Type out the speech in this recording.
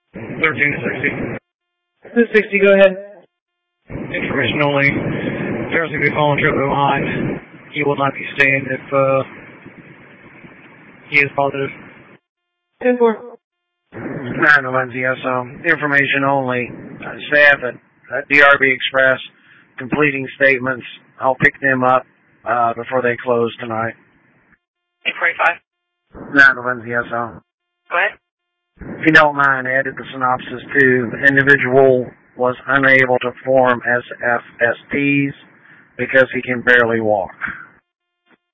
1360. 260, go ahead. Information only. There's going to be a phone trip behind. He will not be staying if he is positive. 10-4. 911, yes, information only. Staff at DRB Express completing statements. I'll pick them up before they close tonight. 845. 911, yes, Go ahead. If you don't mind, added the synopsis too. The individual was unable to form SFSTs because he can barely walk.